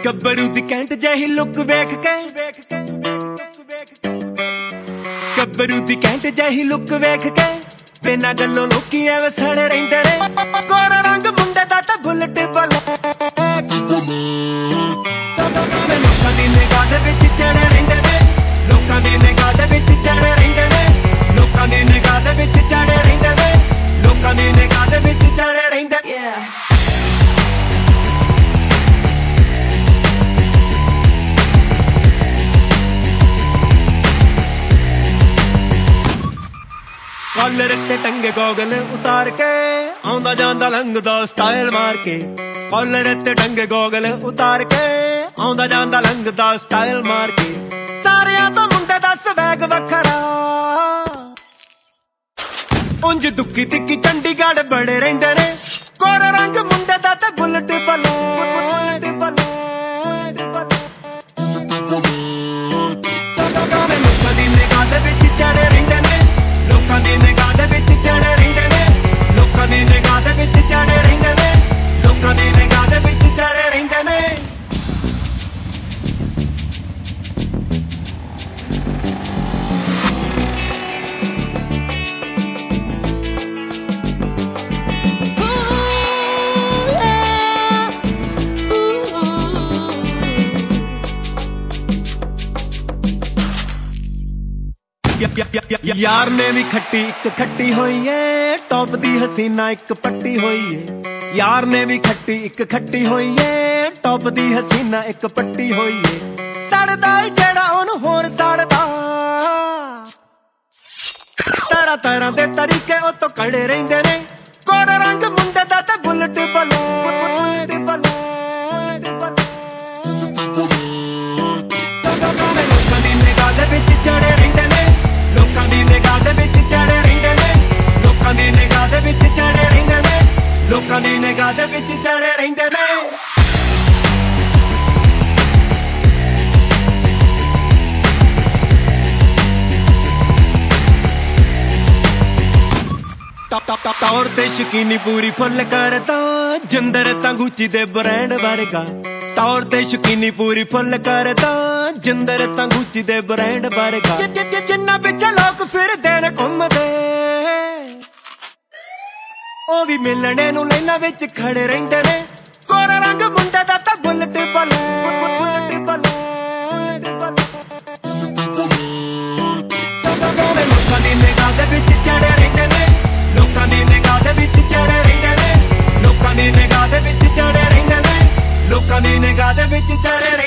ਗੱਭਰੂ ਦੀ ਕੈਂਟ ਜਿਹੀ ਲੁੱਕ ਵੇਖ ਕੇ ਗੱਭਰੂ ਦੀ ਕੈਂਟ ਜਿਹੀ ਲੁੱਕ ਵੇਖ ਕੇ ਬਿਨਾਂ ਗੱਲੋਂ ਲੋਕੀ ਐਵੇਂ ਸੜੇ ਰਹਿੰਦੇ ਨੇ ਗੋਰਾ ਰੰਗ ਮੁੰਡੇ ਦਾ ਤਾਂ ਬੁਲਟ ਬਲੈਕ ਲੋਕਾਂ ਦੀ ਨਿਗਾਹ ਦੇ ਵਿੱਚ ਚੜੇ ਰਹਿੰਦੇ ਨੇ ਲੋਕਾਂ ਦੀ ਨਿਗਾਹ ਦੇ ਵਿੱਚ ਚੜੇ ਰਹਿੰਦੇ ਨੇ ਲੋਕਾਂ ਦੀ ਨਿਗਾਹ ਦੇ ਵਿੱਚ ਚੜੇ ਰਹਿੰਦੇ ਨੇ ਲੋਕਾਂ ਦੀ ਨਿਗਾਹ ਦੇ ਵਿੱਚ ਚੜੇ ਰਹਿੰਦੇ ਕਾਲਰ ਤੇ ਟੰਗੇ ਗੋਗਲ ਉਤਾਰ ਕੇ ਆਉਂਦਾ ਜਾਂਦਾ ਲੰਘਦਾ ਸਟਾਈਲ ਮਾਰ ਕੇ ਕਾਲਰ ਤੇ ਟੰਗੇ ਗੋਗਲ ਉਤਾਰ ਕੇ ਆਉਂਦਾ ਜਾਂਦਾ ਲੰਘਦਾ ਸਟਾਈਲ ਮਾਰ ਕੇ ਸਾਰਿਆਂ ਤੋਂ ਮੁੰਡੇ ਦਾ ਸਵੈਗ ਵੱਖਰਾ ਉਂਝ ਦੁੱਕੀ ਤਿੱਕੀ ਚੰਡੀਗੜ੍ਹ ਬੜੇ ਰਹਿੰਦੇ ਨੇ ਗੋਰਾ ਰੰਗ ਮੁੰਡੇ ਦਾ ਤੇ ਬੁਲਟ ਲੋਕਾਂ ਦੀ ਨਿਗਾਹ ਦੇ ਵਿੱਚ ਚੜੇ ਰਹਿੰਦੇ ਨੇ ਲੋਕਾਂ ਦੀ ਨਿਗਾਹ ਦੇ ਵਿੱਚ ਚੜੇ ਰਹਿੰਦੇ ਨੇ ਲੋਕਾਂ ਦੀ ਨਿਗਾਹ ਦੇ ਵਿੱਚ ਚੜੇ ਰਹਿੰਦੇ ਨੇ ਲੋਕਾਂ ਦੀ ਨਿਗਾਹ ਦੇ ਵਿੱਚ ਚੜੇ ਰਹਿੰਦੇ ਨੇ ਯਾਰ ਨੇ ਵੀ ਖੱਟੀ ਇੱਕ ਖੱਟੀ ਹੋਈ ਏ ਟੌਪ ਦੀ ਹਸੀਨਾ ਇੱਕ ਪੱਟੀ ਹੋਈ ਏ ਯਾਰ ਨੇ ਵੀ ਖੱਟੀ ਇੱਕ ਖੱਟੀ ਹੋਈ ਏ ਟੌਪ ਦੀ ਹਸੀਨਾ ਇੱਕ ਪੱਟੀ ਹੋਈ ਏ ਸੜਦਾ ਜਿਹੜਾ ਉਹਨੂੰ ਹੋਰ ਸੜਦਾ ਤਰ੍ਹਾਂ ਤਰ੍ਹਾਂ ਦੇ ਤਰੀਕੇ ਉਹ ਤੋਂ ਕੜੇ ਰਹਿੰਦੇ ਨੇ ਗੋਰਾ ਰੰਗ ਮੁੰਡੇ ਦਾ ਤੇ ਬੁਲਟ ਲੋਕਾਂ ਦੀ ਨਿਗਾਹ ਦੇ ਵਿੱਚ ਚੜੇ ਰਹਿੰਦੇ ਨੇ ਲੋਕਾਂ ਦੀ ਨਿਗਾਹ ਦੇ ਵਿੱਚ ਚੜੇ ਰਹਿੰਦੇ ਨੇ ਲੋਕਾਂ ਦੀ ਨਿਗਾਹ ਦੇ ਵਿੱਚ ਚੜੇ ਰਹਿੰਦੇ ਨੇ ਲੋਕਾਂ ਦੀ ਨਿਗਾਹ ਦੇ ਵਿੱਚ ਚੜੇ ਰਹਿੰਦੇ ਨੇ ਤੌਰ ਤੇ ਸ਼ਕੀਨੀ ਪੂਰੀ ਫੁੱਲ ਕਰਦਾ ਜਿੰਦਰ ਤਾਂ ਗੁੱਚੀ ਦੇ ਬ੍ਰਾਂਡ ਵਰਗਾ ਤੌਰ ਤੇ ਸ਼ਕੀਨੀ ਪੂਰੀ ਫੁੱਲ ਕਰਦਾ ਜਿੰਦਰ ਤਾਂ ਗੁੱਚੀ ਦੇ ਬ੍ਰਾਂਡ ਵਰਗਾ ਜਿੰਨਾ ਵਿੱਚ ਲੋਕ ਫਿਰਦੇ ਨੇ ਘੁੰਮਦੇ ਉਹ ਵੀ ਮਿਲਣੇ ਨੂੰ ਲਾਈਨਾਂ ਵਿੱਚ ਖੜੇ ਰਹਿੰਦੇ ਨੇ ਗੋਰਾ ਰੰਗ ਮੁੰਡੇ ਦਾ ਤਾਂ ਬੁਲਟ ਲੋਕਾਂ ਦੀ ਨਿਗਾਹ ਦੇ ਵਿੱਚ ਚੜੇ ਰਹਿੰਦੇ ਨੇ ਲੋਕਾਂ ਦੀ ਨਿਗਾਹ ਦੇ ਵਿੱਚ ਚੜੇ ਰਹਿੰਦੇ ਨੇ ਲੋਕਾਂ ਦੀ ਨਿਗਾਹ ਦੇ ਵਿੱਚ ਚੜੇ ਰਹਿੰਦੇ ਨੇ ਲੋਕਾਂ ਦੀ ਨਿਗਾਹ ਦੇ ਵਿੱਚ ਚੜੇ